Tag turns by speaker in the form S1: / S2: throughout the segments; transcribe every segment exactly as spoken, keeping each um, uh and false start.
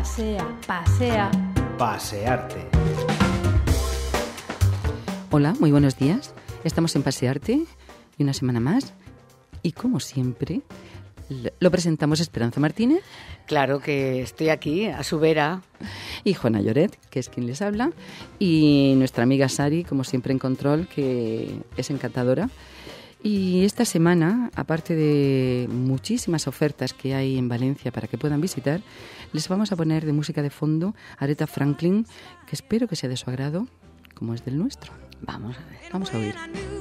S1: Pasea, pasea.
S2: Pasearte.
S3: Hola, muy buenos días. Estamos en Pasearte y una semana más. Y como siempre, lo presentamos Esperanza Martínez.
S4: Claro que estoy aquí, a su vera.
S3: Y Juana Lloret, que es quien les habla. Y nuestra amiga Sari, como siempre en control, que es encantadora. Y esta semana, aparte de muchísimas ofertas que hay en Valencia para que puedan visitar, les vamos a poner de música de fondo a Aretha Franklin, que espero que sea de su agrado, como es del nuestro.
S4: Vamos a ver.
S3: Vamos a oír.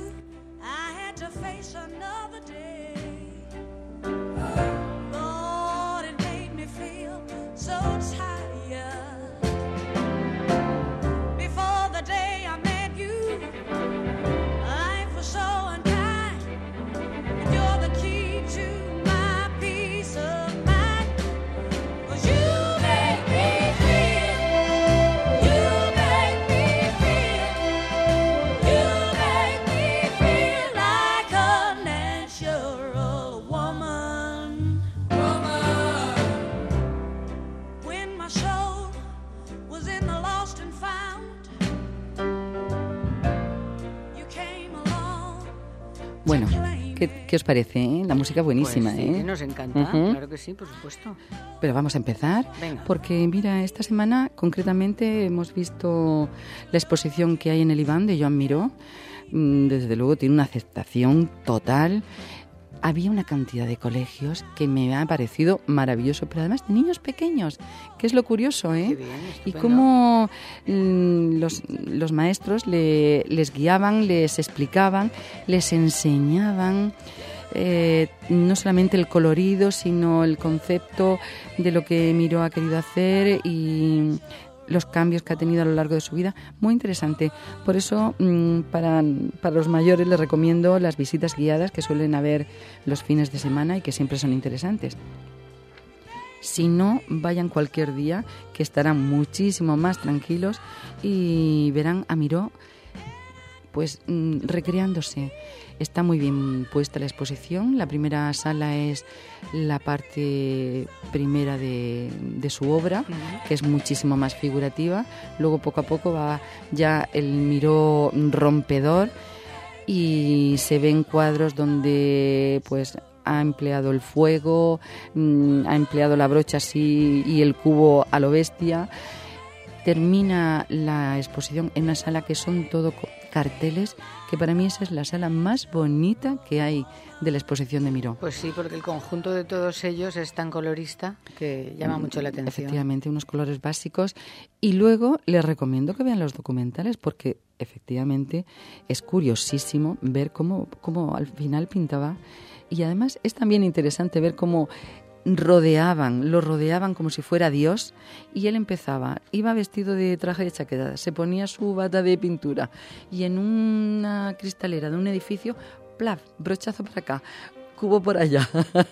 S3: Bueno, ¿qué, qué os parece? Eh? La música buenísima,
S4: pues sí,
S3: ¿eh?
S4: Nos encanta, uh-huh. Claro que sí, por supuesto.
S3: Pero vamos a empezar,
S4: Venga.
S3: Porque mira, esta semana concretamente hemos visto la exposición que hay en el Iván de Joan Miró. Desde luego tiene una aceptación total. Había una cantidad de colegios que me ha parecido maravilloso, pero además de niños pequeños, que es lo curioso, ¿eh?
S4: Qué bien,
S3: y cómo mmm, los, los maestros le, les guiaban, les explicaban, les enseñaban eh, no solamente el colorido, sino el concepto de lo que Miró ha querido hacer y los cambios que ha tenido a lo largo de su vida. Muy interesante. Por eso, para, para los mayores les recomiendo las visitas guiadas que suelen haber los fines de semana y que siempre son interesantes. Si no, vayan cualquier día, que estarán muchísimo más tranquilos y verán a Miró pues recreándose. Está muy bien puesta la exposición. La primera sala es la parte primera de, de su obra, uh-huh. que es muchísimo más figurativa. Luego, poco a poco, va ya el Miró rompedor y se ven cuadros donde pues ha empleado el fuego, ha empleado la brocha así y el cubo a lo bestia. Termina la exposición en una sala que son todo carteles, que para mí esa es la sala más bonita que hay de la exposición de Miró.
S4: Pues sí, porque el conjunto de todos ellos es tan colorista que llama mucho la atención.
S3: Efectivamente, unos colores básicos. Y luego les recomiendo que vean los documentales porque efectivamente es curiosísimo ver cómo, cómo al final pintaba. Y además es también interesante ver cómo rodeaban, lo rodeaban como si fuera Dios y él empezaba, iba vestido de traje de chaqueta, se ponía su bata de pintura y en una cristalera de un edificio, plaf, brochazo para acá, cubo por allá.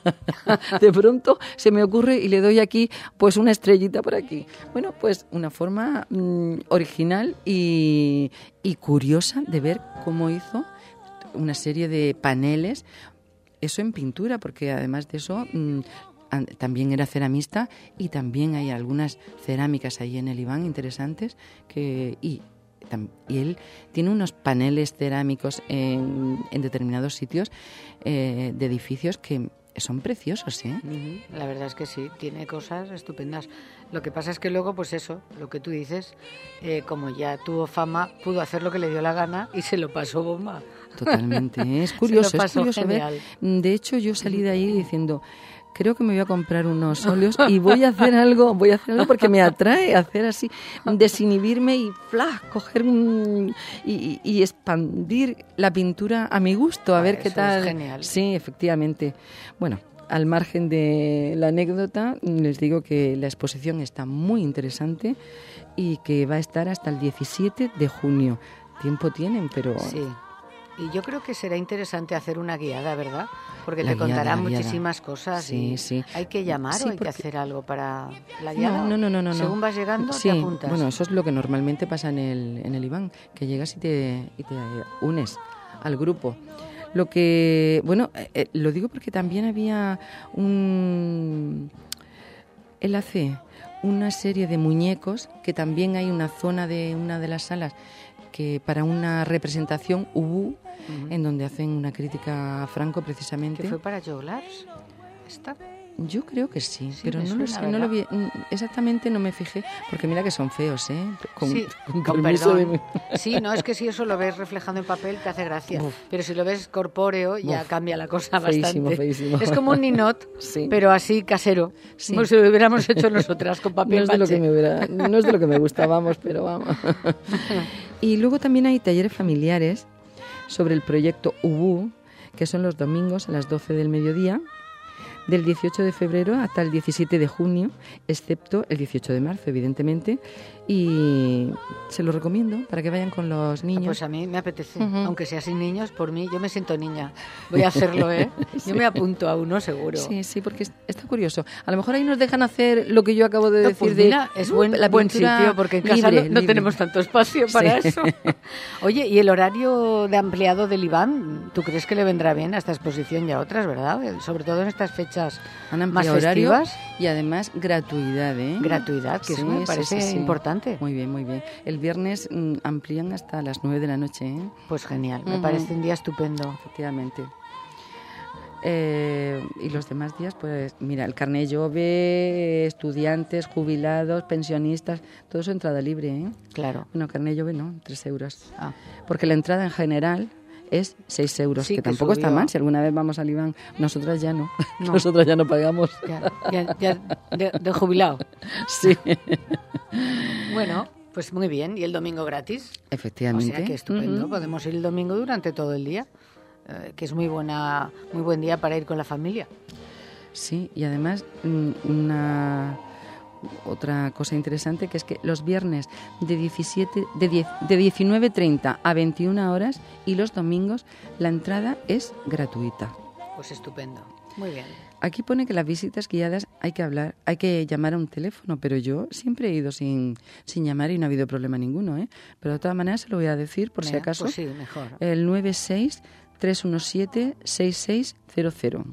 S3: De pronto se me ocurre y le doy aquí pues una estrellita por aquí. Bueno, pues una forma mmm, original y, y curiosa de ver cómo hizo una serie de paneles, eso en pintura, porque además de eso mmm, también era ceramista y también hay algunas cerámicas ahí en el Iván interesantes que y, y él tiene unos paneles cerámicos en, en determinados sitios eh, de edificios que son preciosos, ¿eh?
S4: Uh-huh. La verdad es que sí, tiene cosas estupendas. Lo que pasa es que luego, pues eso, lo que tú dices, eh, como ya tuvo fama, pudo hacer lo que le dio la gana y se lo pasó bomba.
S3: Totalmente, ¿eh? Es curioso,
S4: se lo pasó
S3: es curioso ver.
S4: Genial.
S3: De hecho, yo salí de ahí diciendo, creo que me voy a comprar unos óleos y voy a hacer algo, voy a hacer algo porque me atrae hacer así, desinhibirme y ¡fla! Coger un y, y expandir la pintura a mi gusto, a ver
S4: ah,
S3: qué tal.
S4: Es genial.
S3: Sí, efectivamente. Bueno, al margen de la anécdota, les digo que la exposición está muy interesante y que va a estar hasta el diecisiete de junio. Tiempo tienen, pero
S4: sí. Y yo creo que será interesante hacer una guiada, ¿verdad? Porque
S3: la
S4: te contarán
S3: guiada,
S4: muchísimas guiada. cosas.
S3: Sí,
S4: y
S3: sí.
S4: ¿Hay que llamar
S3: sí,
S4: o hay
S3: porque...
S4: que hacer algo para la guiada?
S3: No, no, no, no.
S4: Según
S3: no.
S4: vas llegando,
S3: sí,
S4: te apuntas.
S3: Bueno, eso es lo que normalmente pasa en el, en el Iván, que llegas y te, y te unes al grupo. Lo que, bueno, eh, lo digo porque también había un... Él hace una serie de muñecos, que también hay una zona de una de las salas que para una representación Ubú, uh-huh. en donde hacen una crítica a Franco precisamente.
S4: ¿Que fue para Joglars? ¿Esta?
S3: Yo creo que sí,
S4: sí
S3: pero no
S4: suena,
S3: lo sé, no lo vi, exactamente no me fijé, porque mira que son feos, ¿eh? Con,
S4: sí,
S3: con,
S4: con
S3: perdón.
S4: De... Sí, no, es que si eso lo ves reflejando en papel te hace gracia, Uf. pero si lo ves corpóreo ya Uf. cambia la cosa
S3: feísimo,
S4: bastante.
S3: Feísimo.
S4: Es como un ninot,
S3: sí.
S4: pero así casero, sí. como si lo hubiéramos hecho nosotras con papel
S3: no es de lo que me hubiera, no es de lo que me gusta, vamos, pero vamos. Y luego también hay talleres familiares sobre el proyecto Ubú, que son los domingos a las doce del mediodía, del dieciocho de febrero hasta el diecisiete de junio, excepto el dieciocho de marzo, evidentemente, y se lo recomiendo para que vayan con los niños.
S4: Ah, pues a mí me apetece, uh-huh. aunque sea sin niños, por mí, yo me siento niña, voy a hacerlo, ¿eh? sí. Yo me apunto a uno seguro.
S3: Sí, sí, porque está curioso. A lo mejor ahí nos dejan hacer lo que yo acabo de
S4: no,
S3: decir.
S4: Pues
S3: de
S4: mira, es buen, la buen sitio, porque en casa libre, no, no libre. tenemos tanto espacio para sí. eso. Oye, ¿y el horario de ampliado del Iván? ¿Tú crees que le vendrá bien a esta exposición y a otras, verdad? Sobre todo en estas fechas más festivas.
S3: Y además gratuidad, ¿eh?
S4: Gratuidad, que
S3: sí,
S4: eso me parece
S3: sí, sí, sí.
S4: importante.
S3: Muy bien, muy bien. El viernes mmm, amplían hasta las nueve de la noche, ¿eh?
S4: Pues genial, me uh-huh. parece un día estupendo.
S3: Efectivamente. Eh, y los demás días, pues mira, el carné Jove, estudiantes, jubilados, pensionistas, todo eso entrada libre, ¿eh?
S4: Claro.
S3: Bueno, carné Jove no, tres euros.
S4: Ah.
S3: Porque la entrada en general es seis euros,
S4: sí,
S3: que,
S4: que
S3: tampoco
S4: subió.
S3: Está mal. Si alguna vez vamos al Iván, nosotras ya no. no. Nosotras ya no pagamos.
S4: Ya, ya, ya de, de jubilado.
S3: Sí.
S4: Bueno, pues muy bien. ¿Y el domingo gratis?
S3: Efectivamente.
S4: O sea, que estupendo. Uh-huh. Podemos ir el domingo durante todo el día, eh, que es muy buena, muy buen día para ir con la familia.
S3: Sí, y además una... otra cosa interesante, que es que los viernes de diecisiete de diez, de diecinueve treinta a veintiuna horas y los domingos la entrada es gratuita.
S4: Pues estupendo. Muy bien.
S3: Aquí pone que las visitas guiadas hay que hablar, hay que llamar a un teléfono, pero yo siempre he ido sin, sin llamar y no ha habido problema ninguno, ¿eh? Pero de todas maneras se lo voy a decir por
S4: Mira,
S3: si acaso.
S4: Pues sí, mejor.
S3: El nueve seis tres uno siete seis seis cero cero.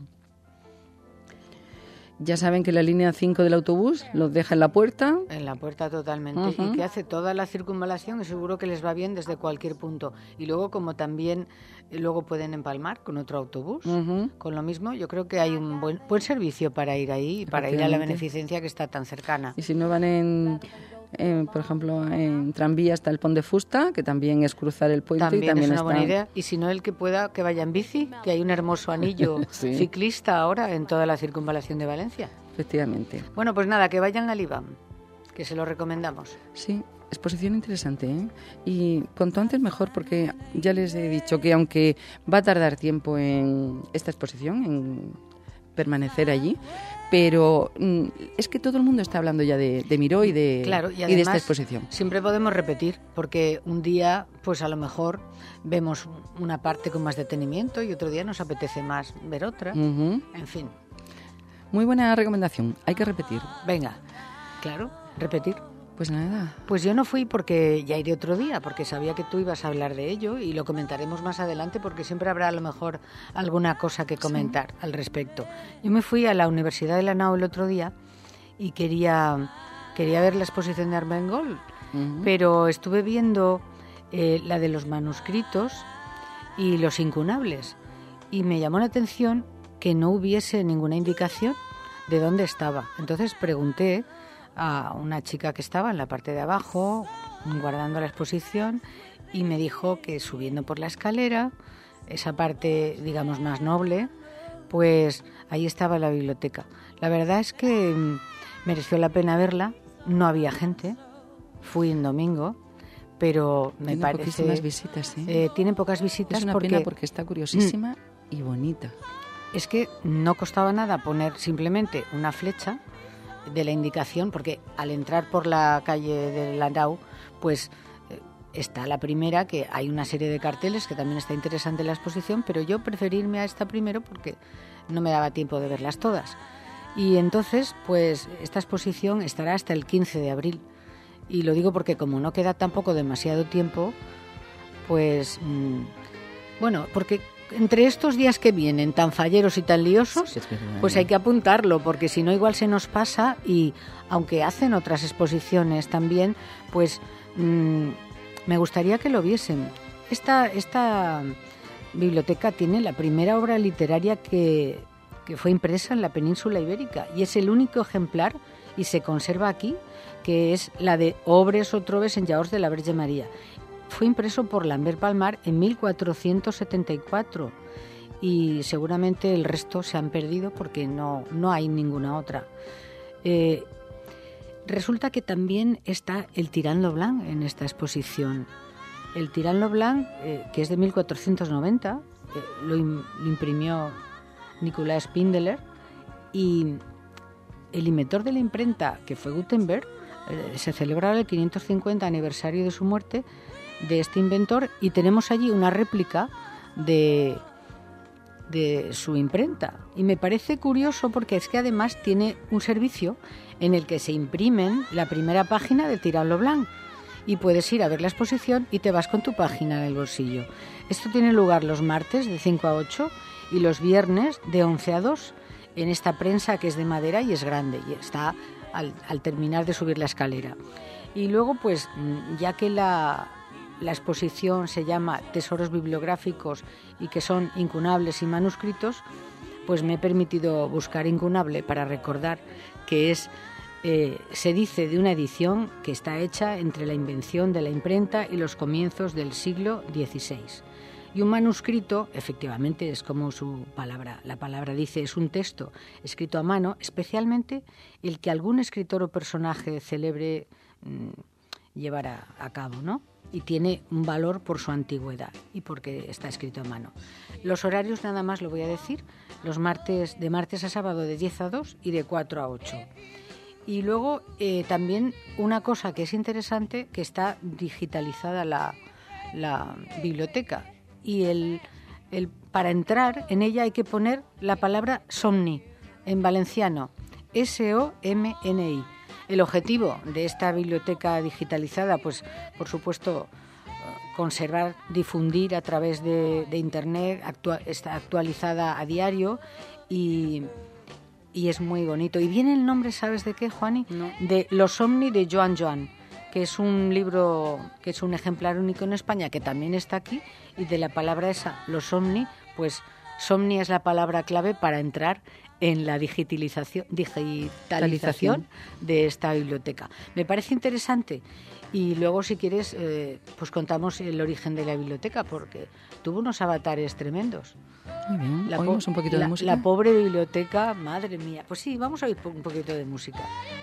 S3: Ya saben que la línea cinco del autobús los deja en la puerta.
S4: En la puerta totalmente.
S3: Uh-huh.
S4: Y que hace toda la circunvalación y seguro que les va bien desde cualquier punto. Y luego, como también luego pueden empalmar con otro autobús,
S3: uh-huh.
S4: con lo mismo, yo creo que hay un buen, buen servicio para ir ahí y para ir a la beneficencia que está tan cercana.
S3: Y si no van en... Eh, por ejemplo, en tranvía hasta el Pont de Fusta, que también es cruzar el puente.
S4: También,
S3: y también
S4: es una
S3: está...
S4: buena idea. Y si no, el que pueda, que vaya en bici, que hay un hermoso anillo sí. ciclista ahora en toda la circunvalación de Valencia.
S3: Efectivamente.
S4: Bueno, pues nada, que vayan al Iván, que se lo recomendamos.
S3: Sí, exposición interesante, ¿eh? Y cuanto antes mejor, porque ya les he dicho que aunque va a tardar tiempo en esta exposición, en permanecer allí, pero mm, es que todo el mundo está hablando ya de, de Miró y de,
S4: claro, y,
S3: y de esta exposición.
S4: Siempre podemos repetir, porque un día, pues a lo mejor vemos una parte con más detenimiento y otro día nos apetece más ver otra.
S3: Uh-huh.
S4: En fin.
S3: Muy buena recomendación, hay que repetir.
S4: Venga, claro, repetir.
S3: Pues nada.
S4: Pues yo no fui porque ya iré otro día, porque sabía que tú ibas a hablar de ello y lo comentaremos más adelante porque siempre habrá a lo mejor alguna cosa que comentar sí. al respecto. Yo me fui a la Universidad de la Nau el otro día y quería, quería ver la exposición de Armengol, uh-huh. pero estuve viendo eh, la de los manuscritos y los incunables y me llamó la atención que no hubiese ninguna indicación de dónde estaba. Entonces pregunté a una chica que estaba en la parte de abajo guardando la exposición y me dijo que subiendo por la escalera, esa parte digamos más noble, pues ahí estaba la biblioteca. La verdad es que mereció la pena verla, no había gente, fui en domingo, pero me
S3: tiene
S4: parece...
S3: Tiene poquísimas visitas, ¿eh?
S4: Eh, tiene pocas visitas.
S3: Es una
S4: porque,
S3: pena porque está curiosísima mm, y bonita.
S4: Es que no costaba nada poner simplemente una flecha de la indicación, porque al entrar por la calle de Landau, pues eh, está la primera, que hay una serie de carteles, que también está interesante la exposición, pero yo preferí irme a esta primero porque no me daba tiempo de verlas todas. Y entonces, pues esta exposición estará hasta el quince de abril. Y lo digo porque como no queda tampoco demasiado tiempo, pues, mmm, bueno, porque entre estos días que vienen, tan falleros y tan liosos,
S3: Sí, es que es verdad.
S4: pues hay que apuntarlo, porque si no igual se nos pasa y aunque hacen otras exposiciones también, pues mmm, me gustaría que lo viesen. Esta, esta biblioteca tiene la primera obra literaria que, que fue impresa en la península ibérica y es el único ejemplar y se conserva aquí, que es la de Obres o Trobes en Llaors de la Verge María. Fue impreso por Lambert Palmar en mil cuatrocientos setenta y cuatro y seguramente el resto se han perdido porque no, no hay ninguna otra. Eh, resulta que también está el Tirant lo Blanc en esta exposición. El Tirant lo Blanc, eh, que es de mil cuatrocientos noventa, eh, lo, im, lo imprimió Nicolas Spindeler y el inventor de la imprenta, que fue Gutenberg, eh, se celebraba el quinientos cincuenta aniversario de su muerte de este inventor y tenemos allí una réplica de, de su imprenta. Y me parece curioso porque es que además tiene un servicio en el que se imprimen la primera página de Tirant lo Blanc y puedes ir a ver la exposición y te vas con tu página en el bolsillo. Esto tiene lugar los martes de cinco a ocho y los viernes de once a dos en esta prensa que es de madera y es grande y está al, al terminar de subir la escalera. Y luego pues ya que la... La exposición se llama Tesoros Bibliográficos y que son incunables y manuscritos, pues me he permitido buscar incunable para recordar que es, eh, se dice de una edición que está hecha entre la invención de la imprenta y los comienzos del siglo dieciséis. Y un manuscrito, efectivamente, es como su palabra, la palabra dice, es un texto escrito a mano, especialmente el que algún escritor o personaje célebre mmm, llevará a cabo, ¿no? Y tiene un valor por su antigüedad y porque está escrito a mano. Los horarios nada más lo voy a decir, los martes de martes a sábado de diez a dos y de cuatro a ocho. Y luego eh, también una cosa que es interesante, que está digitalizada la, la biblioteca y el, el, para entrar en ella hay que poner la palabra Somni en valenciano, S O M N I. El objetivo de esta biblioteca digitalizada, pues por supuesto conservar, difundir a través de, de internet, actua, está actualizada a diario y, y es muy bonito. Y viene el nombre, ¿sabes de qué, Juani?
S3: No.
S4: De Los Somni de Joan Joan, que es un libro, que es un ejemplar único en España, que también está aquí, y de la palabra esa, Los Somni, pues Somni es la palabra clave para entrar en la digitalización, digitalización de esta biblioteca. Me parece interesante y luego si quieres eh, pues contamos el origen de la biblioteca porque tuvo unos avatares tremendos.
S3: Muy bien,
S4: la
S3: oímos un poquito
S4: la,
S3: de música.
S4: La pobre biblioteca, madre mía. Pues sí, vamos a oír un poquito de música.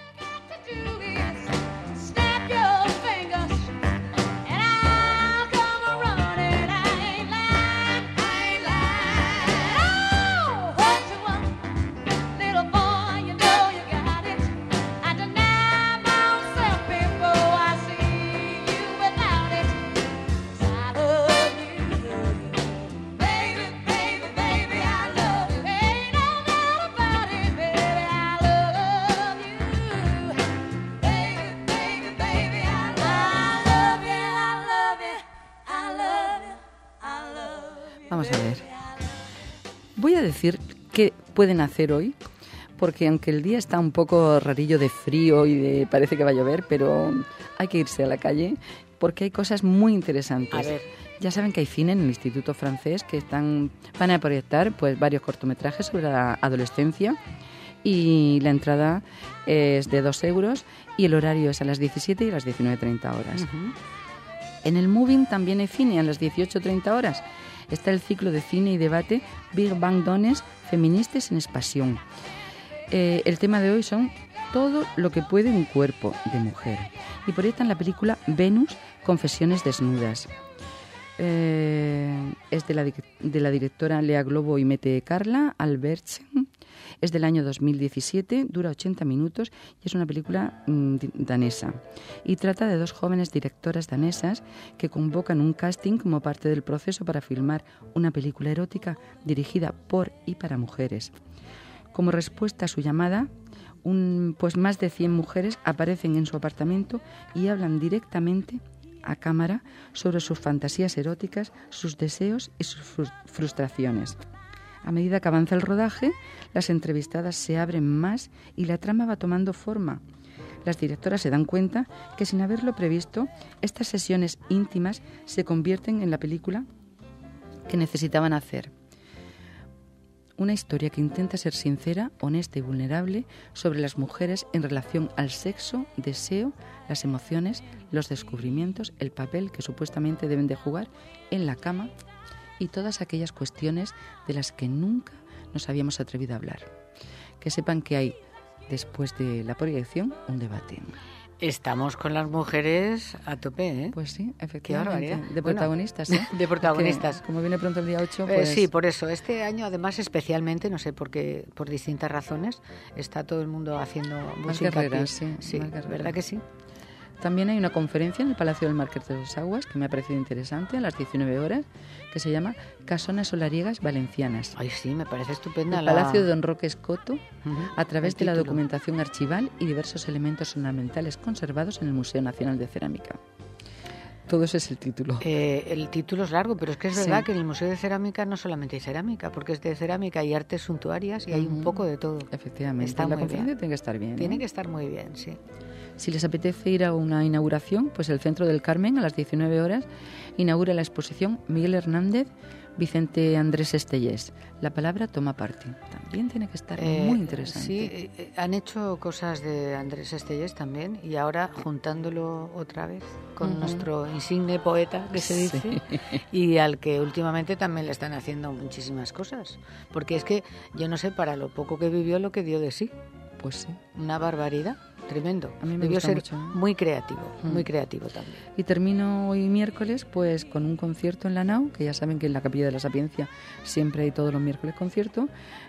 S3: Vamos a ver. Voy a decir qué pueden hacer hoy, porque aunque el día está un poco rarillo de frío y de parece que va a llover, pero hay que irse a la calle porque hay cosas muy interesantes.
S4: A ver.
S3: Ya saben que hay cine en el Instituto Francés que están van a proyectar pues varios cortometrajes sobre la adolescencia y la entrada es de dos euros y el horario es a las diecisiete y a las diecinueve treinta horas.
S4: Uh-huh.
S3: En el Moving también hay cine a las dieciocho treinta horas. Está el ciclo de cine y debate Big Bang Dones feministas en expansión. Eh, el tema de hoy son todo lo que puede un cuerpo de mujer. Y proyectan la película Venus, Confesiones desnudas. Eh, es de la, de la directora Lea Globo y Mette Carla Albertsen. Es del año dos mil diecisiete, dura ochenta minutos y es una película mmm, danesa. Y trata de dos jóvenes directoras danesas que convocan un casting como parte del proceso para filmar una película erótica dirigida por y para mujeres. Como respuesta a su llamada, un, pues más de cien mujeres aparecen en su apartamento y hablan directamente a cámara sobre sus fantasías eróticas, sus deseos y sus frustraciones. A medida que avanza el rodaje, las entrevistadas se abren más y la trama va tomando forma. Las directoras se dan cuenta que, sin haberlo previsto, estas sesiones íntimas se convierten en la película que necesitaban hacer. Una historia que intenta ser sincera, honesta y vulnerable sobre las mujeres en relación al sexo, deseo, las emociones, los descubrimientos, el papel que supuestamente deben de jugar en la cama y todas aquellas cuestiones de las que nunca nos habíamos atrevido a hablar. Que sepan que hay, después de la proyección, un debate.
S4: Estamos con las mujeres a tope, ¿eh?
S3: Pues sí, efectivamente.
S4: Qué barbaridad.
S3: De protagonistas, ¿eh?
S4: De protagonistas.
S3: Porque, como viene pronto el día ocho, pues...
S4: Eh, sí, por eso. Este año, además, especialmente, no sé por qué, por distintas razones, está todo el mundo haciendo
S3: más
S4: música.
S3: Guerreras, sí.
S4: Sí,
S3: más guerreras.
S4: ¿Verdad que sí?
S3: También hay una conferencia en el Palacio del Marqués de los Aguas, que me ha parecido interesante, a las diecinueve horas, que se llama Casonas Solariegas Valencianas.
S4: Ay, sí, me parece estupenda.
S3: El
S4: la...
S3: Palacio de Don Roque Escoto, uh-huh, a través de la documentación archival y diversos elementos ornamentales conservados en el Museo Nacional de Cerámica. Todo ese es el título.
S4: Eh, el título es largo, pero es que es verdad sí. que en el Museo de Cerámica no solamente hay cerámica, porque es de cerámica y artes suntuarias y uh-huh. hay un poco de todo.
S3: Efectivamente.
S4: Está
S3: la
S4: muy
S3: conferencia
S4: bien.
S3: tiene que estar bien.
S4: Tiene
S3: ¿eh?
S4: que estar muy bien, sí.
S3: Si les apetece ir a una inauguración, pues el Centro del Carmen a las diecinueve horas inaugura la exposición Miguel Hernández, Vicente Andrés Estellés. La palabra toma parte. También tiene que estar eh, muy interesante.
S4: Sí, eh, han hecho cosas de Andrés Estellés también y ahora juntándolo otra vez con uh-huh. nuestro insigne poeta, que se dice, sí. y al que últimamente también le están haciendo muchísimas cosas. Porque es que yo no sé para lo poco que vivió lo que dio de sí.
S3: Pues sí.
S4: Una barbaridad. Tremendo.
S3: A mí me
S4: Debió
S3: gusta
S4: ser
S3: mucho, ¿eh?
S4: muy creativo, mm. muy creativo también.
S3: Y termino hoy miércoles pues con un concierto en la Nau, que ya saben que en la Capilla de la Sapiencia siempre hay todos los miércoles concierto,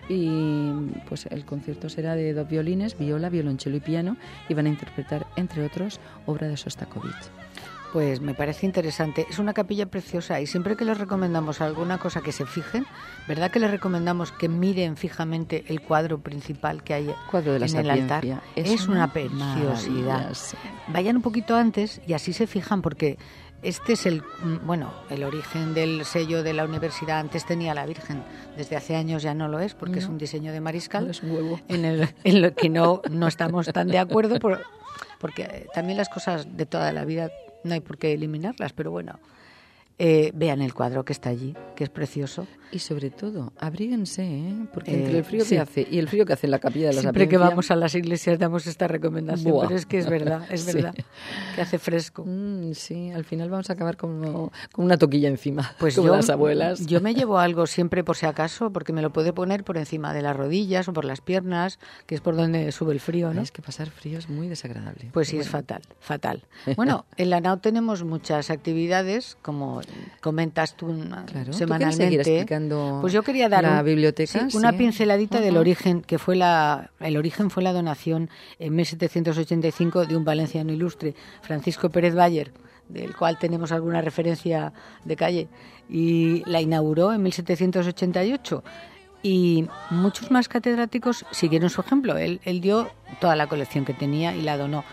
S3: y pues el concierto será de dos violines, viola, violonchelo y piano, y van a interpretar, entre otros, obra de Sostakovich.
S4: Pues me parece interesante. Es una capilla preciosa y siempre que les recomendamos alguna cosa que se fijen, ¿verdad que les recomendamos que miren fijamente el cuadro principal que hay
S3: cuadro de la
S4: en
S3: Sapiencia.
S4: el altar? Es, es una, una preciosidad. Sí. Vayan un poquito antes y así se fijan porque este es el, bueno, el origen del sello de la universidad. Antes tenía la Virgen, desde hace años ya no lo es porque no. es un diseño de Mariscal,
S3: no es un huevo.
S4: En, el, en lo que no, no estamos tan de acuerdo por, porque también las cosas de toda la vida no hay por qué eliminarlas, pero bueno, eh, vean el cuadro que está allí, que es precioso.
S3: Y sobre todo, abríguense, ¿eh? Porque
S4: Eh,
S3: entre el frío
S4: sí.
S3: que hace y el frío que hace en la Capilla de la
S4: Siempre
S3: Sapiencia...
S4: que vamos a las iglesias damos esta recomendación,
S3: Buah.
S4: pero es que es verdad, es
S3: Sí.
S4: verdad, que hace fresco.
S3: Mm, sí, al final vamos a acabar como, con una toquilla encima,
S4: Pues
S3: como
S4: yo,
S3: las abuelas.
S4: yo me llevo algo siempre por si acaso, porque me lo puede poner por encima de las rodillas o por las piernas, que es por donde sube el frío, ¿no?
S3: Es que pasar frío es muy desagradable.
S4: Pues sí,
S3: Bueno.
S4: es fatal, fatal. Bueno, en la Nau tenemos muchas actividades, como comentas tú
S3: Claro, ¿tú quieres
S4: semanalmente.
S3: seguir explicando
S4: Pues yo quería dar
S3: la
S4: un-
S3: biblioteca?
S4: sí, una
S3: Sí.
S4: pinceladita
S3: Ajá.
S4: del origen, que fue la, el origen fue la donación en mil setecientos ochenta y cinco de un valenciano ilustre, Francisco Pérez Bayer, del cual tenemos alguna referencia de calle, y la inauguró en mil setecientos ochenta y ocho. Y muchos más catedráticos siguieron su ejemplo. Él, él dio toda la colección que tenía y la donó.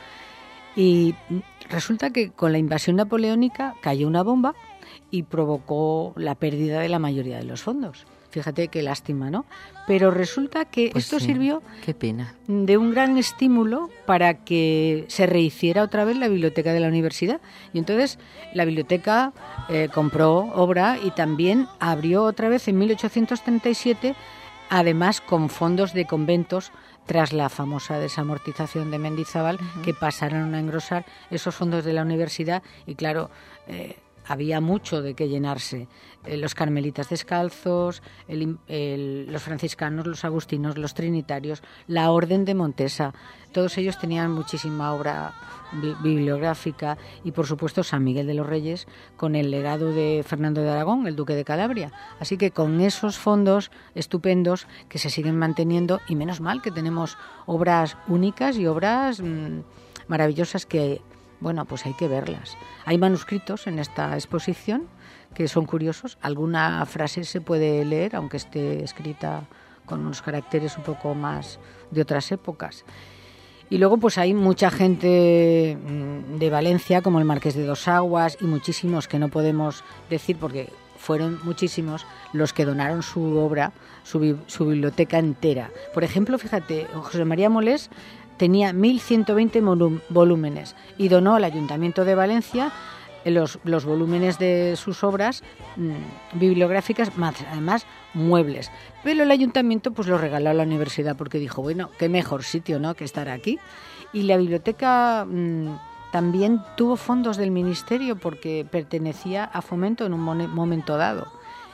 S4: Y resulta que con la invasión napoleónica cayó una bomba y provocó la pérdida de la mayoría de los fondos. Fíjate qué lástima, ¿no? Pero resulta que
S3: Pues
S4: esto
S3: sí,
S4: sirvió
S3: Qué pena.
S4: de un gran estímulo para que se rehiciera otra vez la biblioteca de la universidad. Y entonces la biblioteca eh, compró obra y también abrió otra vez en mil ochocientos treinta y siete, además con fondos de conventos, tras la famosa desamortización de Mendizábal, uh-huh. que pasaron a engrosar esos fondos de la universidad. Y claro, eh, había mucho de qué llenarse. Eh, los carmelitas descalzos, el, el, los franciscanos, los agustinos, los trinitarios, la Orden de Montesa, todos ellos tenían muchísima obra bi- bibliográfica y, por supuesto, San Miguel de los Reyes, con el legado de Fernando de Aragón, el duque de Calabria. Así que con esos fondos estupendos que se siguen manteniendo, y menos mal que tenemos obras únicas y obras mmm, maravillosas que... Bueno, pues hay que verlas. Hay manuscritos en esta exposición que son curiosos. Alguna frase se puede leer, aunque esté escrita con unos caracteres un poco más de otras épocas. Y luego pues hay mucha gente de Valencia, como el Marqués de Dos Aguas y muchísimos que no podemos decir porque fueron muchísimos los que donaron su obra, su, su biblioteca entera. Por ejemplo, fíjate, José María Molés tenía mil ciento veinte volúmenes y donó al Ayuntamiento de Valencia los, los volúmenes de sus obras mmm, bibliográficas, más además muebles. Pero el Ayuntamiento pues lo regaló a la universidad porque dijo, bueno, qué mejor sitio, ¿no?, que estar aquí. Y la biblioteca mmm, también tuvo fondos del Ministerio porque pertenecía a Fomento en un momento dado.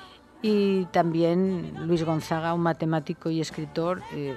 S4: Y también Luis Gonzaga, un matemático y escritor, eh,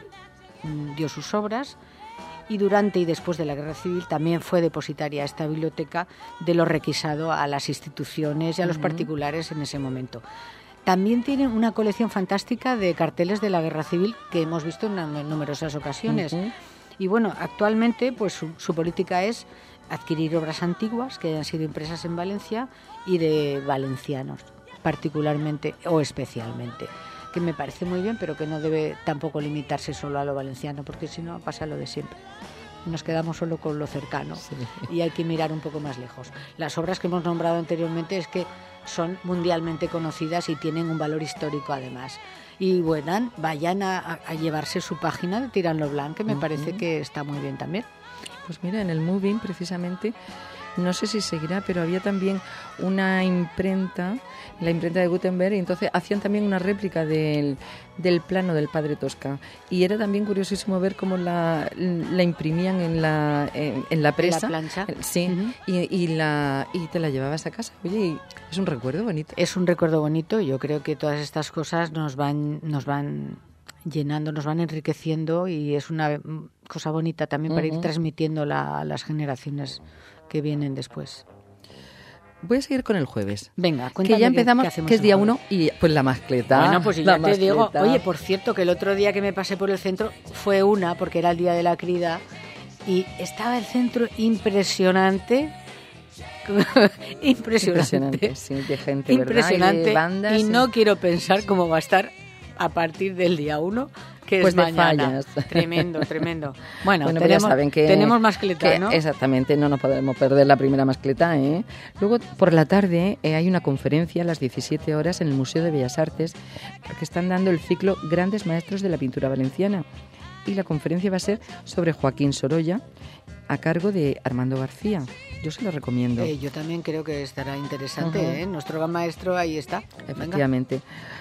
S4: dio sus obras. Y durante y después de la Guerra Civil también fue depositaria esta biblioteca de lo requisado a las instituciones y a los uh-huh. particulares en ese momento. También tiene una colección fantástica de carteles de la Guerra Civil que hemos visto en, en numerosas ocasiones. Uh-huh. Y bueno, actualmente pues su, su política es adquirir obras antiguas que hayan sido impresas en Valencia y de valencianos, particularmente o especialmente, que me parece muy bien, pero que no debe tampoco limitarse solo a lo valenciano, porque si no pasa lo de siempre. Nos quedamos solo con lo cercano sí. y hay que mirar un poco más lejos. Las obras que hemos nombrado anteriormente es que son mundialmente conocidas y tienen un valor histórico además. Y bueno, vayan a, a llevarse su página de Tirant lo Blanc, que me uh-huh. parece que está muy bien también.
S3: Pues mira, en el Moving precisamente, no sé si seguirá, pero había también una imprenta, la imprenta de Gutenberg, y entonces hacían también una réplica del, del plano del Padre Tosca. Y era también curiosísimo ver cómo la, la imprimían en la, en, en la presa.
S4: ¿En la plancha?
S3: Sí, uh-huh. y, y, la, y te la llevabas a casa. Oye, y es un recuerdo bonito.
S4: Es un recuerdo bonito. Yo creo que todas estas cosas nos van, nos van llenando, nos van enriqueciendo y es una cosa bonita también para uh-huh. ir transmitiéndola a las generaciones que vienen después.
S3: Voy a seguir con el jueves.
S4: Venga, cuéntame.
S3: Que ya empezamos,
S4: qué, qué
S3: que es día uno y pues la mascleta.
S4: Bueno, pues ya te
S3: mascleta.
S4: digo, oye, por cierto, que el otro día que me pasé por el centro fue una, porque era el día de la crida, y estaba el centro impresionante. impresionante.
S3: Impresionante, sí, de gente,
S4: impresionante,
S3: ¿verdad? Y de bandas,
S4: y no sí. quiero pensar cómo va a estar a partir del día uno, que
S3: pues
S4: es mañana.
S3: Fallas.
S4: Tremendo, tremendo. Bueno,
S3: bueno
S4: tenemos,
S3: ya saben que,
S4: tenemos mascleta,
S3: que
S4: ¿no?
S3: Exactamente, no nos podemos perder la primera mascleta, ¿eh? Luego, por la tarde, eh, hay una conferencia a las diecisiete horas en el Museo de Bellas Artes, porque están dando el ciclo Grandes Maestros de la Pintura Valenciana. Y la conferencia va a ser sobre Joaquín Sorolla, a cargo de Armando García. Yo se lo recomiendo.
S4: Eh, yo también creo que estará interesante, uh-huh. ¿eh? Nuestro gran maestro ahí está.
S3: Efectivamente.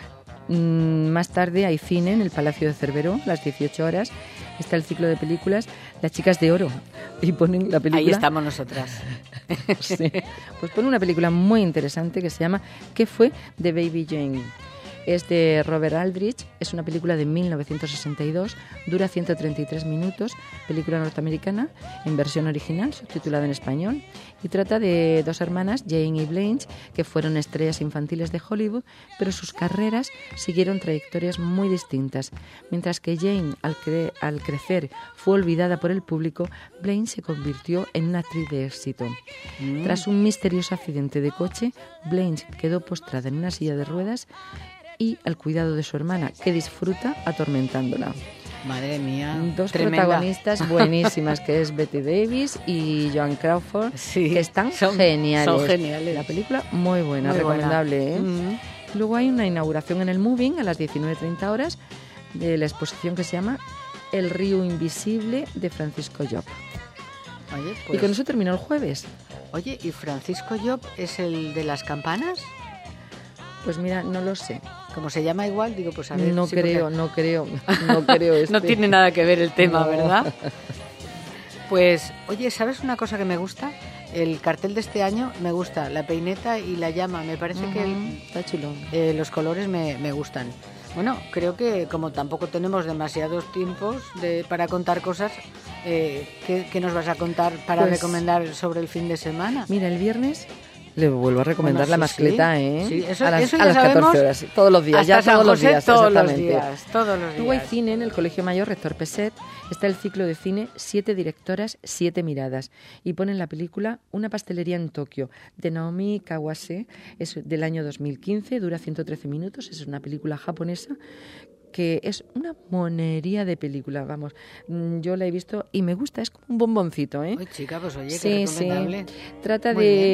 S3: Mm, más tarde hay cine en el Palacio de Cerveró, a las dieciocho horas. Está el ciclo de películas Las Chicas de Oro. Y ponen la película...
S4: Ahí estamos nosotras.
S3: Sí. Pues ponen una película muy interesante que se llama ¿Qué fue de Baby Jane? Es de Robert Aldrich, es una película de mil novecientos sesenta y dos, dura ciento treinta y tres minutos, película norteamericana en versión original, subtitulada en español, y trata de dos hermanas, Jane y Blanche, que fueron estrellas infantiles de Hollywood, pero sus carreras siguieron trayectorias muy distintas. Mientras que Jane, al, cre- al crecer, fue olvidada por el público, Blanche se convirtió en una actriz de éxito. Mm. Tras un misterioso accidente de coche, Blanche quedó postrada en una silla de ruedas y al cuidado de su hermana, que disfruta atormentándola.
S4: Madre mía,
S3: dos
S4: tremenda.
S3: Protagonistas buenísimas, que es Betty Davis y Joan Crawford,
S4: sí,
S3: que están
S4: son,
S3: geniales.
S4: Son geniales.
S3: La película muy buena,
S4: muy
S3: recomendable.
S4: Buena.
S3: ¿eh?
S4: Mm-hmm.
S3: Luego hay una inauguración en el Moving a las diecinueve treinta horas de la exposición que se llama El río invisible de Francisco Job.
S4: Oye, pues...
S3: Y con eso terminó el jueves.
S4: Oye, ¿y Francisco Job es el de las campanas?
S3: Pues mira, no lo sé.
S4: Como se llama igual, digo, pues a ver.
S3: No
S4: sí,
S3: creo,
S4: porque...
S3: no creo, no creo. Este.
S4: No tiene nada que ver el tema,
S3: no.
S4: ¿verdad? Pues, oye, ¿sabes una cosa que me gusta? El cartel de este año me gusta, la peineta y la llama. Me parece uh-huh. que el,
S3: está chulo.
S4: Eh, los colores me, me gustan. Bueno, creo que como tampoco tenemos demasiados tiempos de, para contar cosas, eh, ¿qué, ¿qué nos vas a contar para pues, recomendar sobre el fin de semana?
S3: Mira, el viernes... Le vuelvo a recomendar bueno, sí, la mascleta,
S4: sí.
S3: ¿eh?
S4: Sí, eso,
S3: a las,
S4: eso
S3: a las catorce horas, todos los días, ya todos los días,
S4: todos
S3: exactamente.
S4: Los días, todos los días.
S3: Luego hay cine en el Colegio Mayor Rector Peset, está el ciclo de cine Siete directoras, siete miradas, y ponen la película Una pastelería en Tokio, de Naomi Kawase, es del año dos mil quince, dura ciento trece minutos, es una película japonesa que es una monería de película, vamos. Yo la he visto y me gusta, es como un bomboncito, ¿eh?
S4: Ay, chica, pues oye,
S3: sí,
S4: qué recomendable.
S3: Sí. Trata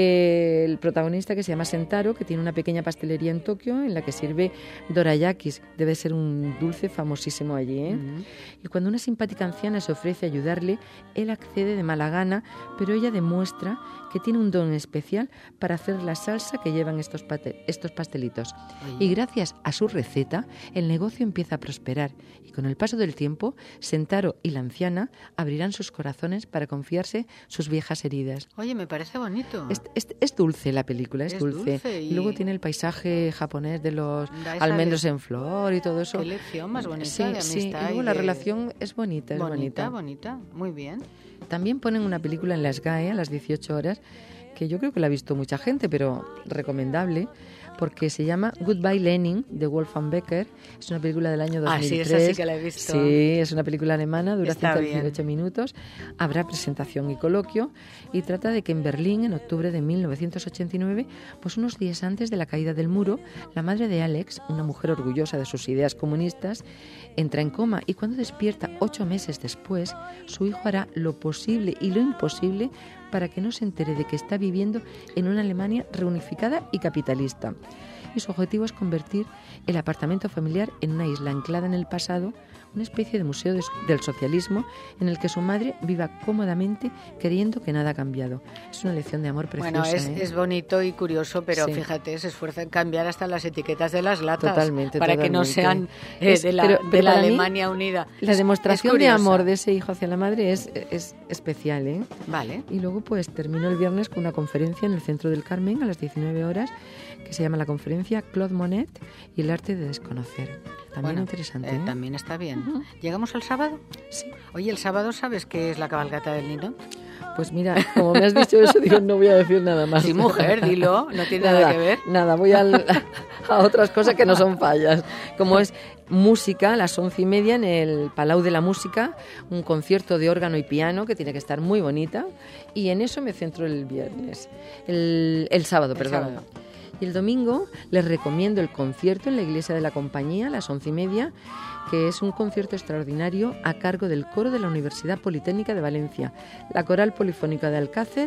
S3: del protagonista que se llama Sentaro, que tiene una pequeña pastelería en Tokio en la que sirve dorayakis. Debe ser un dulce famosísimo allí, ¿eh? Uh-huh. Y cuando una simpática anciana se ofrece a ayudarle, él accede de mala gana, pero ella demuestra que tiene un don especial para hacer la salsa que llevan estos, pate- estos pastelitos. Oye. Y gracias a su receta, el negocio empieza a prosperar. Y con el paso del tiempo, Sentaro y la anciana abrirán sus corazones para confiarse sus viejas heridas.
S4: Oye, me parece bonito.
S3: Es, es, es dulce la película, es,
S4: es
S3: dulce.
S4: dulce y...
S3: y luego tiene el paisaje japonés de los almendros en flor y todo eso.
S4: Qué lección más bonita
S3: sí,
S4: de amistad.
S3: Sí, y luego
S4: y
S3: la
S4: de...
S3: relación es bonita, es
S4: bonita.
S3: bonita.
S4: Bonita, muy bien.
S3: También ponen una película en la S G A E a las dieciocho horas, que yo creo que la ha visto mucha gente, pero recomendable, porque se llama Goodbye Lenin, de Wolfgang Becker. Es una película del año dos mil tres.
S4: Ah, sí, esa sí que la he visto.
S3: Sí, es una película alemana, dura
S4: Está
S3: ciento dieciocho minutos. Habrá presentación y coloquio, y trata de que en Berlín, en octubre de mil novecientos ochenta y nueve, pues unos días antes de la caída del muro, la madre de Alex, una mujer orgullosa de sus ideas comunistas, entra en coma, y cuando despierta ocho meses después, su hijo hará lo posible y lo imposible para que no se entere de que está viviendo en una Alemania reunificada y capitalista. Y su objetivo es convertir el apartamento familiar en una isla anclada en el pasado, una especie de museo de, del socialismo en el que su madre viva cómodamente creyendo que nada ha cambiado. Es una lección de amor preciosa.
S4: Bueno, es,
S3: ¿eh?
S4: es bonito y curioso, pero
S3: sí.
S4: fíjate, se esfuerza en cambiar hasta las etiquetas de las latas.
S3: Totalmente,
S4: para
S3: totalmente.
S4: que no sean eh,
S3: es,
S4: de la,
S3: pero,
S4: de
S3: pero
S4: la
S3: mí,
S4: Alemania unida.
S3: La
S4: es,
S3: demostración
S4: es
S3: de amor de ese hijo hacia la madre es, es especial, ¿eh?
S4: Vale.
S3: Y luego pues terminó el viernes con una conferencia en el Centro del Carmen a las diecinueve horas, que se llama la conferencia Claude Monet y el arte de desconocer. También
S4: bueno,
S3: interesante,
S4: eh,
S3: ¿eh?
S4: También está bien.
S3: Uh-huh.
S4: ¿Llegamos al sábado?
S3: Sí.
S4: Oye, ¿el sábado sabes qué es la cabalgata del Ninot?
S3: Pues mira, como me has dicho eso, digo, no voy a decir nada más.
S4: Sí, mujer, dilo, no tiene nada, nada que ver.
S3: Nada, voy al, a otras cosas que no son fallas. Como es música, a las once y media en el Palau de la Música, un concierto de órgano y piano que tiene que estar muy bonita, y en eso me centro el viernes, el, el sábado,
S4: el
S3: perdón.
S4: Sábado.
S3: Y el domingo les recomiendo el concierto en la Iglesia de la Compañía a las once y media, que es un concierto extraordinario a cargo del coro de la Universidad Politécnica de Valencia, la Coral Polifónica de Alcácer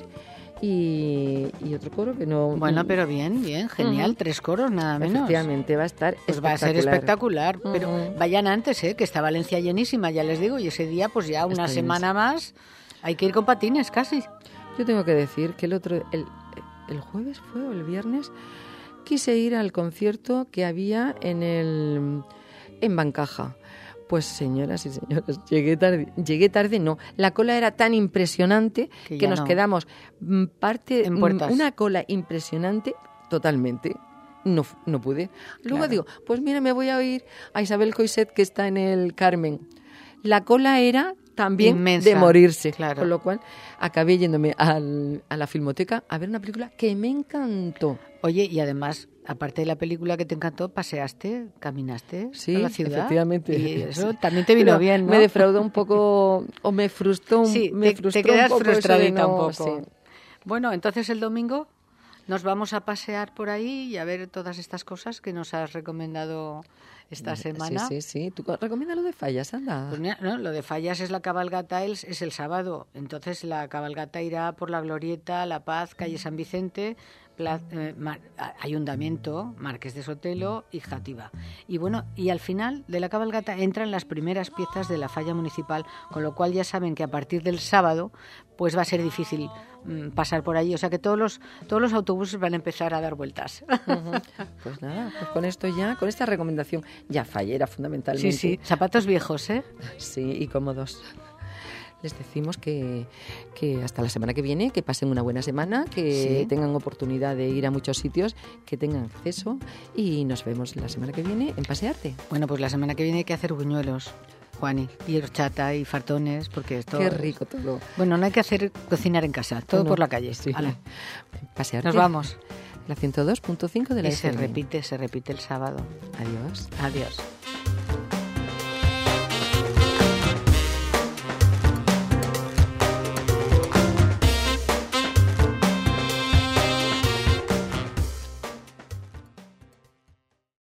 S3: y, y otro coro que no...
S4: Bueno, pero bien, bien, genial, uh-huh. Tres coros nada menos.
S3: Efectivamente, va a estar
S4: pues
S3: espectacular.
S4: Va a ser espectacular,
S3: uh-huh.
S4: pero vayan antes, ¿eh? Que está Valencia llenísima, ya les digo, y ese día pues ya una está semana llenísima. Más hay que ir con patines casi.
S3: Yo tengo que decir que el otro... El, el jueves fue o el viernes... Quise ir al concierto que había en el en Bancaja. Pues señoras y señores, llegué tarde, llegué tarde no, la cola era tan impresionante que, que nos no. quedamos parte
S4: en puertas.
S3: Una cola impresionante totalmente. No, no pude. Luego claro. digo, pues mira, me voy a ir a Isabel Coixet, que está en el Carmen. La cola era también
S4: inmensa,
S3: de morirse,
S4: claro.
S3: Con lo cual acabé yéndome al, a la Filmoteca a ver una película que me encantó.
S4: Oye, y además, aparte de la película que te encantó, paseaste, caminaste
S3: sí,
S4: a la ciudad.
S3: Efectivamente.
S4: Y eso sí. También te vino
S3: Pero
S4: bien, ¿no?
S3: Me defraudó un poco, o me frustró un,
S4: sí,
S3: me
S4: te,
S3: frustró
S4: te quedas
S3: un poco
S4: frustradita
S3: no,
S4: un poco.
S3: Sí.
S4: Bueno, entonces el domingo nos vamos a pasear por ahí y a ver todas estas cosas que nos has recomendado esta semana.
S3: Sí, sí, sí. ¿Tú recomiendas lo de Fallas, anda?
S4: Pues mira, no, lo de Fallas es la cabalgata, es, es el sábado. Entonces la cabalgata irá por la Glorieta, La Paz, calle San Vicente, Plaza, eh, Mar, Ayuntamiento, Marqués de Sotelo y Játiva. Y bueno, y al final de la cabalgata entran las primeras piezas de la falla municipal, con lo cual ya saben que a partir del sábado pues va a ser difícil mm, pasar por allí. O sea que todos los todos los autobuses van a empezar a dar vueltas.
S3: Uh-huh. Pues nada, pues con esto ya, con esta recomendación ya fallera fundamentalmente.
S4: Sí, sí, zapatos viejos, ¿eh?
S3: Sí, y cómodos. Les decimos que, que hasta la semana que viene, que pasen una buena semana, que sí. tengan oportunidad de ir a muchos sitios, que tengan acceso, y nos vemos la semana que viene en Pasearte.
S4: Bueno, pues la semana que viene hay que hacer buñuelos, Juani, y horchata y fartones, porque esto...
S3: Qué rico todo.
S4: Bueno, no hay que hacer cocinar en casa, todo no, por la calle.
S3: Sí.
S4: Vale.
S3: Pasearte.
S4: Nos vamos.
S3: La ciento dos punto cinco de la
S4: Y
S3: F M.
S4: se repite, se repite el sábado.
S3: Adiós.
S4: Adiós.